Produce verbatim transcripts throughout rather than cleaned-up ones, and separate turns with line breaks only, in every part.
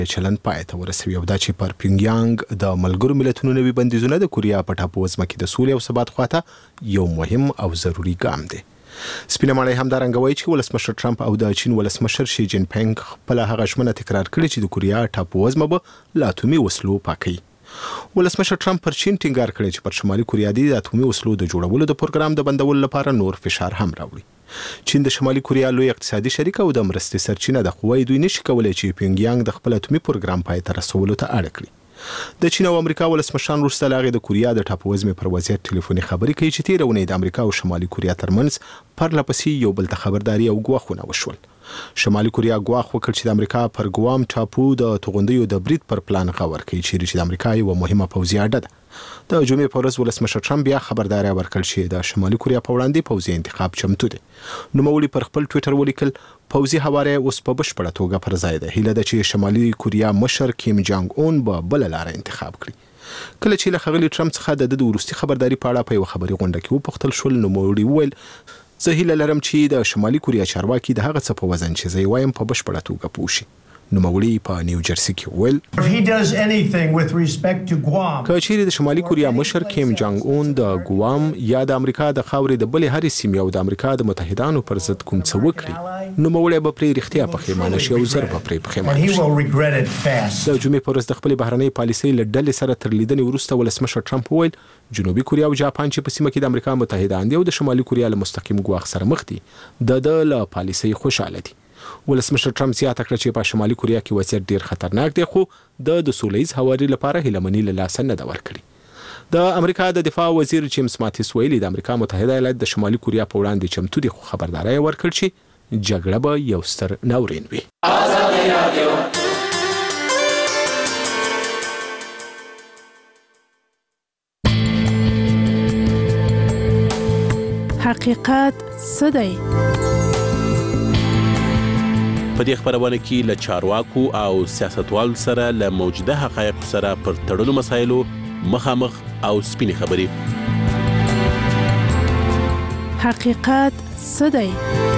چلند پای ته ورسوي او دا چې پر پیونګیانګ د ملګرو ملتونو نوي بندیزونه د کوریا په ټاپووزمه کې د سولې او ثبات خواته یو مهم او ضروري ګام دی. سپینه ماڼۍ همدارنګه وایي چې ولسمشر ټرمپ او د چین ولسمشر شي جین پینګ خپله هغه ژمنه تکرار کړې چې د کوریا ټاپووزمه به له اتومي وسلو پاکوي. ولسمشر ټرمپ پر چین ټینګار کړی چې پر شمالي کوریا د اتومي وسلو د جوړولو د پروګرام د بندولو لپاره نور فشار هم راوړي. چین د شمالي کوریا لوی اقتصادي شریک او د مرستې سرچینه د خوای دوی نشي کولای چې پیونګیانګ د خپل اتومي پروګرام پای ته رسولو ته اړ کړي. د چین او امریکا ولسمشران وروسته له هغې د کوریا د ټاپووزمې پر وضعیت ټلیفوني خبرې کوي چې تېره اونۍ د امریکا او شمالي کوریا ترمنځ پرله پسې یو بل ته خبرداري او ګواښونه وشول. شمالي کوریا ګواښ وکړ چې د امریکا پر ګوام ټاپو د توغندیو د برید پر پلان غور کوي چې د امریکا یوه مهمه پوځي اډه ده. د جمعې په ورځ ولسمشر ټرمپ بیا خبرداری ورکړ چې د شمالي کوریا په وړاندې پوځي انتخاب چمتو دی. نوموړي پر خپل ټویټر ولیکل پوځي هواری اوس په بشپړه توګه پر ځای ده. هیله ده چې شمالي کوریا مشر کیم جانګ اون به بله لاره انتخاب کړي. کله چې له ښاغلي ټرمپ څخه د وروستي خبرداري په اړه په یوه خبري غونډه کې وپوښتل شول، نوموړي وویل زه هیله لرم چې د شمالي کوریا چارواکي د هغه څه په وزن چې زه یې وایم په بشپړه توګه پوه شي. نوموړي په نیو جرسي کې وویل که چیرې د شمالي کوریا مشر کیم جانګ اون د ګوام یا د امریکا د خاورې د بلې هرې سیمې او د امریکا د متحدانو پر ضد کوم څه وکړي، نوموړی به پرې رښتیا پښیمانه شي او زر به پرې پښیمانه شي. د جمعې په ورځ د خپلې بهرنۍ پالیسۍ له ډلې سره تر لیدنې وروسته ولسمشر ټرمپ وویل جنوبي کوریا او جاپان چې په سیمه کې د امریکا متحدان دي او د شمالي کوریا له مستقیم ګواښ سره مخ دي، د ده له پالیسۍ خوشحاله دي. ولسمشر ټرمپ زیاته کړه چې په شمالي کوریا کې وضعیت ډیر خطرناک دی، خو د د سولهییز هواري لپاره هیلهمني له لاسه نه ده ورکړې. د امریکا د دفاع وزیر جیمز ماتیس ویلي د امریکا متحده ایالات د شمالي کوریا په وړاندې چمتو دي، خو خبرداری ورکړ چې جګړه به یو ستر ناورین وي.
حقیقت څه دی؟
په دې خبرونه کې له چارواکو او سیاستوالو سره له موجوده حقایقو سره پر تړلو مسایلو مخامخ او سپینې خبرې.
حقیقت څه دی؟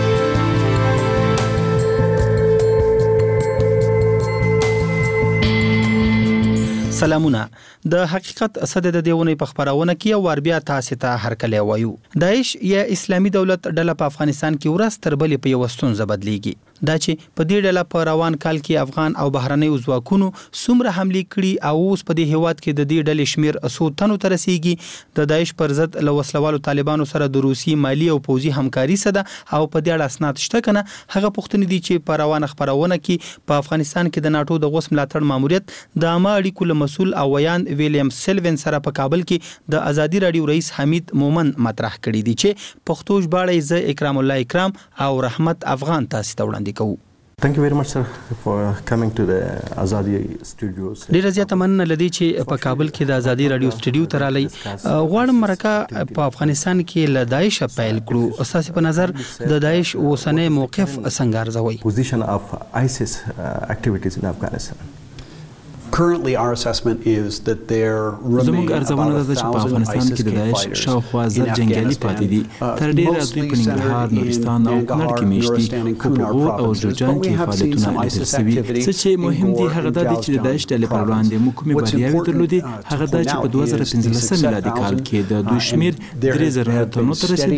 سلامونه. د حقیقت صد د دیونه په خبرونه کې او ور بیا تاسو ته هرکلی وایو. داعش یا اسلامي دولت ډله په افغانستان کې ورځ تر بلې په یو ستونزه بدلیږي. دا چې په دې ډله په روان کال کې افغان او بهرنۍ ځواکونو څومره حملې کړي او اوس په دې هیواد کې د دې ډلې شمیر څو تنو ته رسیږي، د داعش پر ضد له وسلوالو طالبانو سره د روسي مالی او پوځي همکاري سره او په دې اړه اسناد شته کنه. هغه پوښتنې دي چې په روانه خبرونه کې په افغانستان کې د ناتو د غوس ملاتړ ماموریت د عامه اړیکو له مسؤل او ویان ویلیام سیلوین سره په کابل کې د ازادي رادیو رئیس حمید مومن مطرح کړي دي چې پښتو ژباړه یې اکرام الله اکرام او رحمت افغان تاسو ته وړاندې کوو.
Thank you very much, sir, for coming to the Azadi studios.
ډیره زیاته مننه لدی چې په کابل کې د ازادي رادیو سټډیو ته رالی. غواړم مرکه په افغانستان کې له داعش پیل کړو. اساسي په نظر د داعش اوسنۍ موقف څنګه ارزوي؟
Position of ISIS uh, activities in Afghanistan.
Currently, our assessment is that there remain about a thousand ISIS fighters in Afghanistan, uh, mostly centered in Nangarhar, Nuristan, and Kunar provinces. But we have seen some ISIS activity in Ghor and Jowzjan provinces. What's important uh, to point out is the six thousand, uh, and there have been steady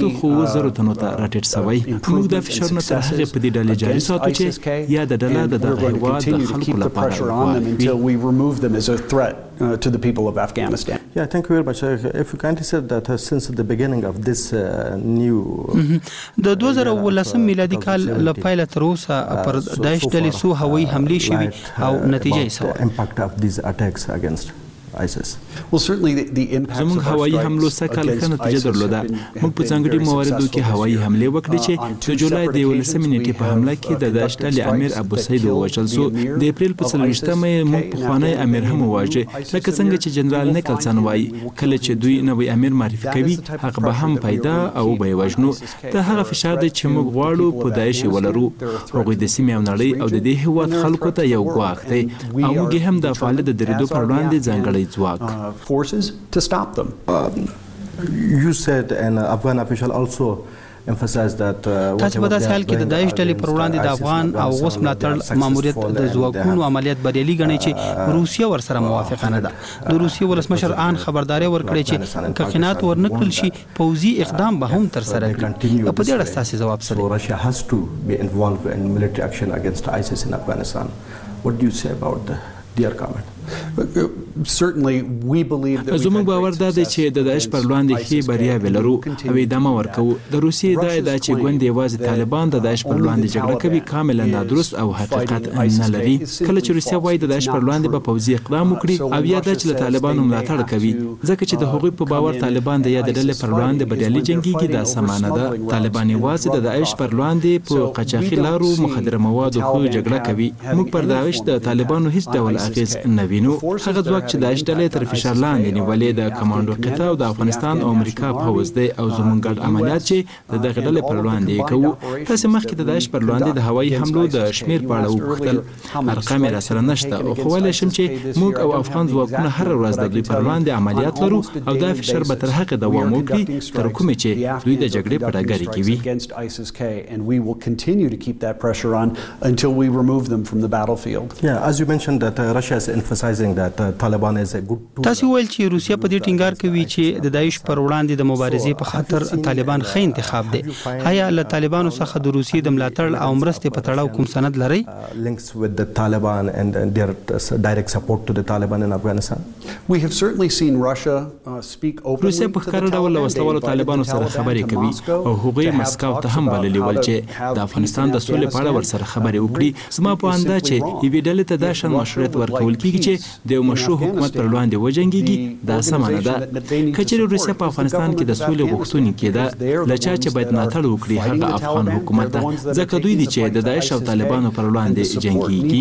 uh, uh, improvement and successes against ISIS-K, and we're going to continue to keep the pressure on them until we remove them as a threat uh, to the people of Afghanistan.
Yeah, thank you very much. Uh, if you can consider that uh, since the beginning of this uh, new
د دوه زره ولسم میلادي کال له پیل تر اوسه پر داعش ډلې سو هوایي حملې شوې او نتیجه یې سوه.
Impact of these attacks against ISIS.
Well, certainly the, the impacts
زموږ
of our
هوایي حملو
strikes
سکه لکه
against
نتیجه
ISIS
درلوده.
have been,
موږ
have
په
been
ځانګړي
very
مواردو
successful.
کې هوایي حملې وکړې چې
Uh, on two
د جولای
separate
د یولسمې
occasions,
نیټې
we
په حمله
have,
کې د
uh,
داعش
conducted
ډلې امیر
strikes
ابو
that
سعید
killed
ووژل
the
سو.
emir
د اپریل په
of
څلوېښتمه
ISIS,
موږ
okay,
پخوانی
in
امیر هم
Afghanistan,
وواژه.
ISIS
لکه
emir,
څنګه چې جنرال
we will
نیکلسن
find
وایي
him, we will
کله
kill
چې
him
دوی
too.
نوی امیر معرفي
That
کوي
is the type of
هغه به
pressure
هم
that we
پیدا
will
او
keep
به یې
on
وژنو.
ISIS-K.
دا
They're
هغه
a
فشار
threat
دی چې
to
موږ
the
غواړو
people
په
of
داعش یې ولرو.
Afghanistan. They're a threat
هغوی د
to
سیمې او
this
نړۍ او د
region,
دې هیواد
and they're a
خلکو
threat
ته
to the
یو
world.
ګواښ دی
And we
او موږ
are
یې هم د فعاله د درېدو
determined,
پر
as are the
وړاندې
Afghan,
ځانګړی ځواک.
uh, forces to stop them.
Um, you said an Afghan official also emphasize that
تاسو په داسې حال کې د داعش ډلې پر وړاندې د افغان او اوس ملاتړ ماموریت د ځواکونو عملیات بریالي ګڼي چې روسیه ورسره موافقه نه ده. د روسیې ولسمشر آن خبرداري ورکړې چې که قناعت ورنکړل شي پوځي اقدام به هم ترسره کړي. په دې اړه ستاسو ځواب څه دی؟
Russia has to be involved in military action against ISIS in Afghanistan. What do you say about the, their comment?
زموږ باور دا دی چې د داعش پر وړاندې ښې بریاوې لرو او ادامه ورکوو. د روسیې دا ادعا چې ګوند یوازې طالبان د داعش پر وړاندې جګړه کوي کاملا نادرست او حقیقت نه لري. کله چې روسیه وایي د داعش پر وړاندې به پوځي اقدام وکړي او یا دا چې له طالبانو ملاتړ کوي ځکه چې د هغوی په باور طالبان د یادې ډلې پر وړاندې بریالي جنګیږي دا سمانه ده. طالبان یوازې د داعش پر وړاندې په قاچاقي لارو مخدره موادو خو جګړه کوي. موږ پر داعش د طالبانو هیڅ ډول اغیز نه وینو. هغه ځواک چې داعش ډلې تر فشار لاندې نیولې د کمانډو قطع او د افغانستان او امریکا پوځ دی او زموږ ګډ عملیات چې د دغه ډلې پر وړاندې کوو. تاسو مخکې د داعش پر وړاندې د هوایي حملو د شمیر په اړه وپوښتل. ارقام یې راسره نشته خو ویلی شم چې موږ او افغان ځواکونه هره ورځ د دوی پر وړاندې عملیات لرو او دا فشار به تر هغې دوام وکړي تر کومې چې دوی د جګړې په ډګر کې وي.
Yeah, as you mentioned that uh, Russia is emphasizing that uh, Taliban is a good tool.
تاسو ویل چې روسیه په دې ټینګار کوي چې د داعش پر وړاندې د مبارزې په خاطر طالبان ښه انتخاب دی. آیا له طالبانو څخه د روسیې د ملاتړ او مرستې په تړاو کوم سند لرئ؟
Links with the Taliban and, and their uh, direct support to the Taliban in Afghanistan.
We have certainly seen Russia uh, speak openly.
روسیه په ښکاره ډول له وسلوالو طالبانو سره خبرې کوي او هغوی مسکو ته هم بللي ول چې د افغانستان د سولې په اړه ورسره خبرې وکړي. زما په انده چې یوې ډلې ته دا شان مشروعیت ورکول کېږي چې د یو مشروع حکومت پر وړاندې وجنګېږي دا سمه نه ده. که چېرې روسیه په افغانستان کې د سولې غوښتونکې ده له چا چې باید ملاتړ وکړي هغه افغان حکومت ده ځکه دوی دي چې د داعش او طالبانو پر وړاندې جنګېږي.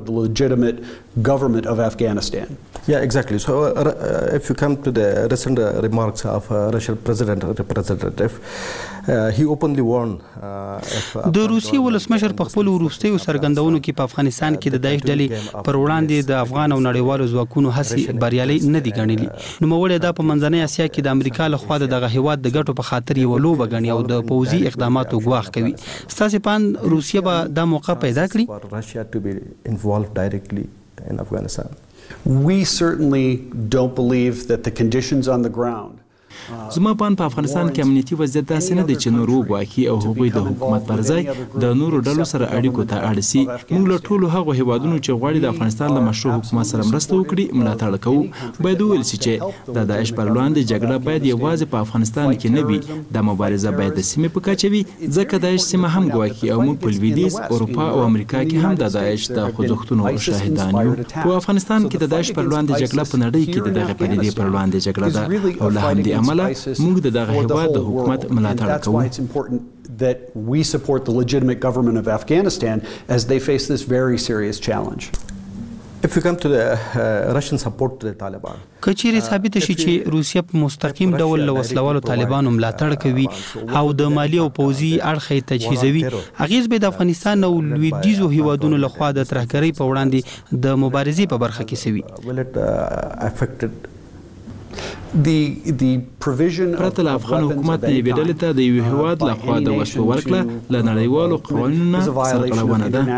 Yeah, exactly. So uh, if you come to the recent uh, remarks of uh, Russian president representative, uh, he openly warned uh,
د روسیې ولسمشر په خپل وروستیو څرګندونو کې په افغانستان کې د داعش ډلې پر وړاندې د افغان او نړیوالو ځواکونو هڅې بریالي نه دي ګڼلي. نوموړی دا په منځنۍ اسیا کې د امریکا لخوا د دغه هیواد د ګټو په خاطر یوه لوبه ګڼي او د پوځي اقداماتو ګواښ کوي. ستاسې په اند روسیه به دا موقع پیدا کړي؟
for Russia to be involved directly in Afghanistan.
We certainly don't believe that the conditions on the ground
زما په اند په افغانستان کې امنیتي وضعیت داسې نه دی چې نور وګواښي او هغوی د حکومت پر ځای د نورو ډلو سره اړیکو ته اړ سي. موږ له ټولو هغو هیوادونو چې غواړي د افغانستان له مشروع حکومت سره مرسته وکړي ملاتړ کوو. باید وویل شي چې د داعش پر وړاندې جګړه باید یوازې په افغانستان کې نه وي. دا مبارزه باید د سیمې په کچه وي ځکه داعش سیمه هم ګواښي او موږ په لویدیځ اروپا او امریکا کې هم د داعش د خوځښتونو شاهدان یو. په افغانستان کې د داعش پر وړاندې جګړه په نړۍ کې د دغه پدیدې پر وړاندې جګړه ده او له همدې امله موږ د دغه هیواد د حکومت ملاتړ کوو.
That we support the legitimate government of Afghanistan as they face this very serious challenge.
If you come to the uh, Russian support to the Taliban.
که چیرې ثابته شي چې روسیه په مستقیم ډول له وسلوالو طالبانو ملاتړ کوي او د مالي او پوځي اړخ یې تجهیزوي اغیز به د افغانستان او لویدیځو هیوادونو لخوا د ترهګرۍ په وړاندې د مبارزې په برخه کې سوي.
Will it uh, affected
The the provision
پرته له افغان حکومت د یوې ډلې ته د یوه هیواد لخوا د وسلو ورکړه له نړیوالو قوانینو نه سرغړونه ده.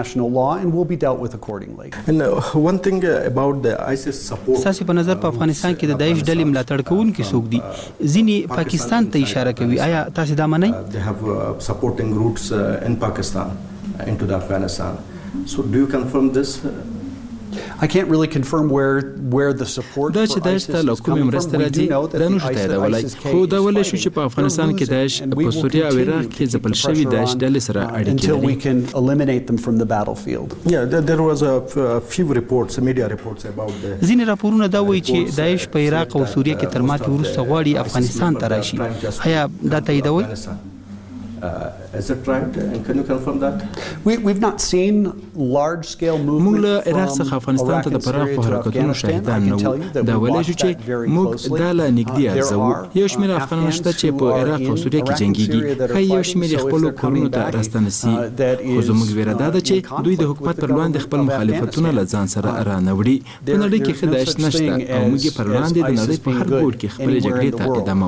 And uh, one thing about the ISIS support
ستاسې په نظر په افغانستان کې د داعش ډلې ملاتړ کوونکي څوک دي؟ ځینې پاکستان ته اشاره کوي. آیا تاسې دا منئ؟
uh, they have uh, supporting roots uh, in Pakistan uh, into the Afghanistan. So do you confirm this?
I can't really confirm where where the support
دا چې داعش ته له کومې مرستې راځي دا نشو تاییدولی خو دا ویلی شو چې په افغانستان کې داعش په سوریه او عراق کې ځپل شوي داعش ډلې سره اړیکې
لري. Yeah, there, there was a few reports, media reports about the
ځینې راپورونه دا وایي چې داعش په عراق او سوریه کې تر ماتې وروسته غواړي افغانستان ته راشي. آیا دا تاییدوئ؟
Is it right? And can you confirm that?
We, we've not seen large scale movement
موږ له عراق څخه افغانستان ته د پراخو حرکتونو شاهدان نه وو. دا ویلی شو چې موږ دا له نږدې ارزوو. یو شمېر افغانان شته چې په عراق او سوریه کې جنګېږي، ښایي یو شمېر یې خپلو کورونو ته راستانه سي، خو زموږ ویره دا ده چې دوی د حکومت پر وړاندې خپل مخالفتونه له ځان سره رانوړي. په نړۍ کې ښه داعش نشته او موږ یې پر وړاندې د نړۍ په هر ګوټ کې خپلې جګړې ته ادامه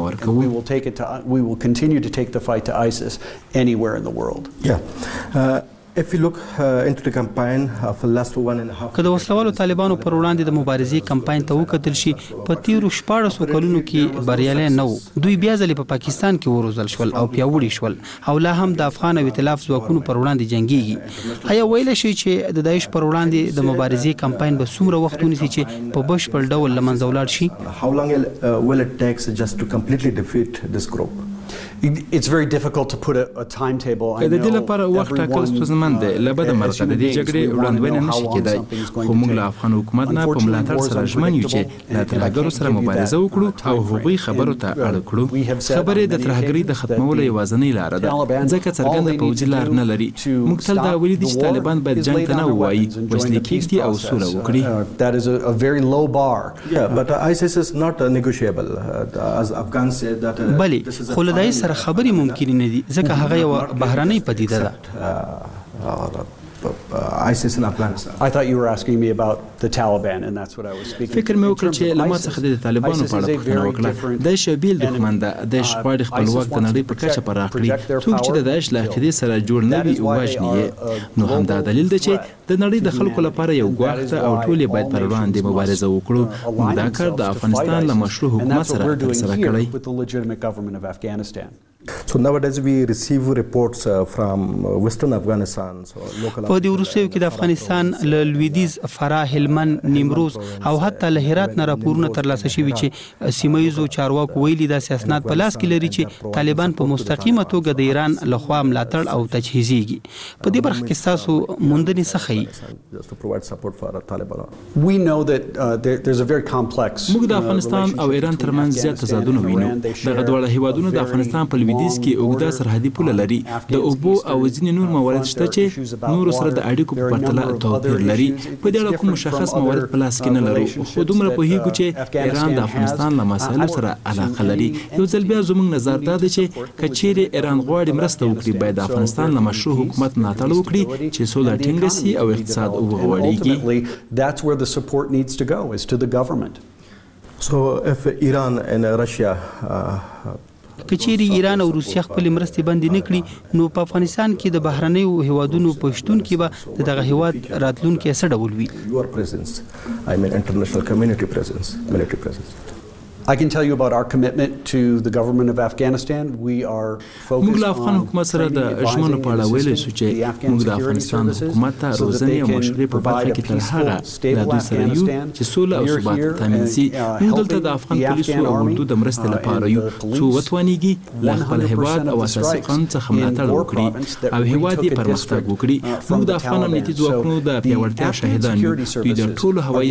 ورکوو.
Anywhere in the world.
Yeah. Uh, If you look uh, into the campaign of the last one and a half
که د وسلوالو طالبانو پر وړاندې د مبارزې کمپاین ته وکتل شي، په تیرو شپاړسو کلونو کې بریالي نه وو. دوی بیا ځلې په پاکستان کې وروزل شول او پیاوړي شول او لا هم د افغان او ائتلاف ځواکونو پر وړاندې جنګيږي. آیا ویل شي چې د داعش پر وړاندې د مبارزې کمپاین به څومره وخت ونیسي چې په بشپړ ډول له منځه ولاړ شي؟
How long uh, will it take just to completely defeat this group?
It's very difficult to put a, a timetable. I
know د دې لپاره وخت ټاکل ستونزمن دی. له بده مرغه د دې جګړې وړاندوینه نشي کېدای، خو موږ له افغان حکومت نه په ملاتړ سره ژمن یو چې له ترهګرو سره مبارزه وکړو او هغوی خبرو ته اړ کړو. خبرې د ترهګرۍ د ختمولو یوازینۍ لاره ده، ځکه څرګنده پوځي لار نه لري. موږ تل دا ویلي دي چې طالبان باید جنګ ته نه ووایي، وسلې کېږدي او سوله وکړي.
That is a, a very low bar.
Yeah, but uh, ISIS is not uh, negotiable. Uh, as Afghans say that uh,
بلی خو له داعش سره خبرې ممکن نه دي، ځکه هغه یو بهرنۍ پدیده ده.
ISIS in Afghanistan.
I thought you were asking me about the Taliban and that's what I was speaking.
فکر مې وکړ چې له ما څخه د طالبانو په اړه پوښتنه وکړه. داعش یو بیل دښمن ده. داعش غواړي خپل واک د نړۍ په کچه پراخ کړي. څوک چې د داعش له عقیدې سره جوړ نه وي وژني یې. نو همدا دلیل دی چې د نړۍ د خلکو لپاره یو ګواښ ده او ټول یې باید پر وړاندې مبارزه وکړو. موږ دا کار د افغانستان له مشروع حکومت سره ترسره
کړی.
So nowadays we receive reports uh, from uh, Western Afghanistan. So local
په دې وروستیو کې د افغانستان له لویدیځ، فراه، هلمند، نیمروز او حتی له هرات نه راپورونه ترلاسه شوي چې سیمه ییزو چارواکو ویلي داسې اسناد په لاس کې لري چې طالبان په مستقیمه توګه د ایران لخوا ملاتړ او تجهیزیږي. په دې برخه کې ستاسو موندنې څه ښیي؟
just to provide support for Taliban.
We know that uh, there, there's a very complex.
موږ د افغانستان او ایران ترمنځ زیات تضادونه وینو. دغه دواړه هیوادونه د افغانستان په لویدیځ کې اوږده سرحدي پوله لري. د اوبو او ځینې نور موارد شته چې نورو سره د اړیکو په پرتله توپیر لري. په دې اړه کوم مشخص موارد په لاس کې نه لرو، خو دومره پوهیږو چې ایران د افغانستان له مسایلو سره علاقه لري. یو ځل بیا زموږ نظر دا دی چې که چیرې ایران غواړي مرسته وکړي، باید د افغانستان له مشروع حکومت ملاتړ وکړي چې سوله ټینګه سي او اقتصاد وغوړېږي.
That's where the support needs to go, is to the government.
So if Iran and Russia uh,
که چیرې ایران او روسیه خپل مرستې بندې نه کړي، نو په افغانستان کې د بهرنیو هیوادونو په شتون کې به د دغه هیواد راتلونکی څه ډول وي؟
your presence, I mean international community presence, military presence.
I can tell you about our commitment to the government of Afghanistan. We are focused
موږ له افغان حکومت سره د ژمنو په اړه ویلی شو چې موږ د افغانستان حکومت ته روزنې او مشورې په برخه کې تر هغه له دوی سره یو چې سوله او ثبات تامین سي. موږ دلته د افغان پولیسو او اردو د مرستې لپاره یو څو وتوانیږي له خپل هیواد او اساسي قانون څخه ملاتړ وکړي او هیواد یې پرمختګ وکړي. موږ د افغان امنیتي ځواکونو د پیاوړتیا شاهدان یو. دوی د ټولو هوایي